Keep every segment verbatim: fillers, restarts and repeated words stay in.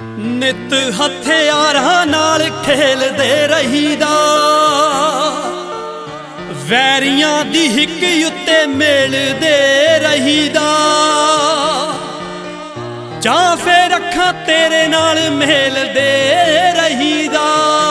ਨਿਤ ਹਥਿਆਰਾਂ ਨਾਲ ਖੇਲਦੇ ਰਹੀਦਾ, ਵੈਰੀਆਂ ਦੀ ਹਿੱਕ ਉੱਤੇ ਮੇਲਦੇ ਰਹੀਦਾ, ਜਾਂ ਫੇਰ ਅੱਖਾਂ ਤੇਰੇ ਨਾਲ ਮੇਲਦੇ ਰਹੀਦਾ।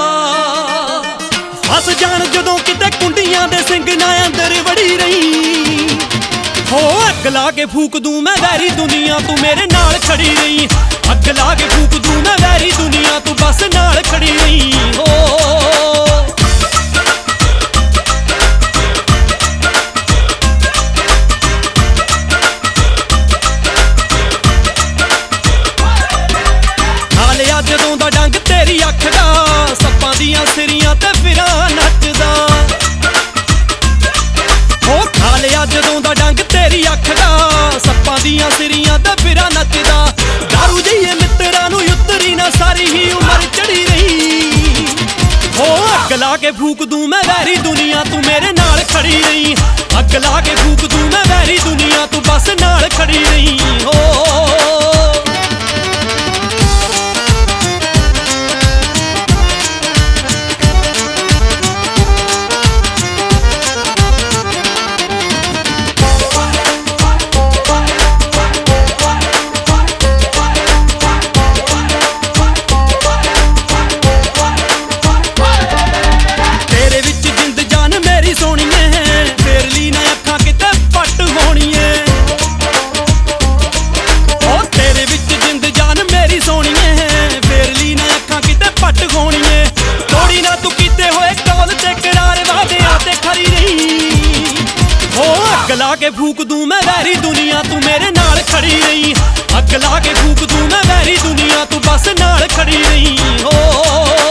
ਫਸ ਜਾਣ ਜਦੋਂ ਕਿਤੇ ਕੁੰਡੀਆਂ ਦੇ ਸਿੰਘ ਨਾ ਅੰਦਰ ਵੜੀ ਰਹੀ, ਹੋ ਅੱਗ ਲਾ ਕੇ ਫੂਕ ਦੂੰ ਮੈਂ ਵੈਰੀ ਦੁਨੀਆ ਤੂੰ ਮੇਰੇ ਨਾਲ ਖੜੀ ਰਹੀ। ਅੱਗ ਲਾ ਕੇ ਫੂਕ ਦੂੰ ਮੈਂ ਵੈਰੀ ਦੁਨੀਆ ਤੂੰ ਬਸ ਨਾਲ ਖੜੀ ਰਹੀ। ਹੋ ਖਾ ਲਿਆ ਜਦੋਂ ਦਾ ਡੰਗ ਤੇਰੀ ਅੱਖ ਦਾ, ਸੱਪਾਂ ਦੀਆਂ ਸਿਰੀਆਂ ਤੇ ਫਿਰਾਂ ਨੱਚਦਾ। ਹੋ ਖਾ ਲਿਆ ਜਦੋਂ ਦਾ ਡੰਗ ਤੇਰੀ ਅੱਖ ਦਾ, ਸੱਪਾਂ ਦੀਆਂ ਸਿਰੀਆਂ ਤੇ ਫਿਰਾਂ ਨੱਚਦਾ। ਦਾਰੂ ਜਈਏ ਮਿੱਤਰਾਂ ਨੂੰ ਉਤਰੀ ਨਾ ਸਾਰੀ ਹੀ ਉਮਰ ਚੜੀ ਰਹੀ। ਹੋ ਅੱਗ ਲਾ ਕੇ ਫੂਕ ਦੂੰ ਮੈਂ ਵੈਰੀ ਦੁਨੀਆ ਤੂੰ ਮੇਰੇ ਨਾਲ ਖੜੀ ਰਹੀ। ਅੱਗ ਲਾ ਕੇ ਫੂਕ ਦੂੰ ਮੈਂ ਵੈਰੀ ਦੁਨੀਆ ਤੂੰ ਬਸ ਨਾਲ ਖੜੀ ਰਹੀ। ਹੋ ਅੱਗ ਲਾ ਕੇ ਫੂਕ ਦੂੰ ਮੈਂ ਵੈਰੀ ਦੁਨੀਆ ਤੂੰ ਮੇਰੇ ਨਾਲ ਖੜੀ ਰਹੀ। ਅੱਗ ਲਾ ਕੇ ਫੂਕ ਦੂੰ ਮੈਂ ਵੈਰੀ ਦੁਨੀਆ ਤੂੰ ਬਸ ਨਾਲ ਖੜੀ ਰਹੀ। ਹੋ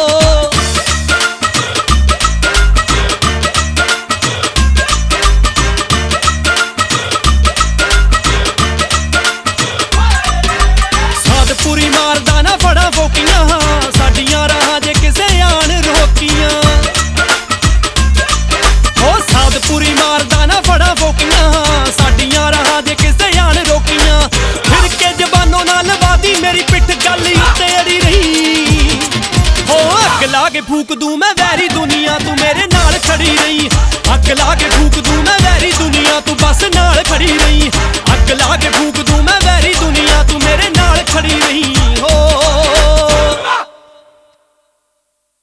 ਸਾਧਪੁਰੀ ਮਾਰਦਾ ਨਾ ਫੜਾ ਫੋਕੀਆਂ, ਸਾਡੀਆਂ ਰਾਹਾਂ ਜੇ ਕਿਸੇ ਆਣ ਰੋਕੀਆਂ। ਹੋ ਸਾਧਪੁਰੀ ਮਾਰਦਾ ਨਾ ਫੜਾ ਫੋਕੀਆਂ, ਸਾਡੀਆਂ ਰਾਹਾਂ ਜੇ ਕਿਸੇ ਆਣ ਰੋਕੀਆਂ। ਫਿਰ ਕੇ ਜ਼ਬਾਨੋਂ ਨਾਲ ਵਾਦੀ ਮੇਰੀ ਪਿੱਠ ਗੱਲ ਉੱਤੇ ਅੜੀ ਰਹੀ। ਹੋ ਅੱਗ ਲਾ ਕੇ ਫੂਕ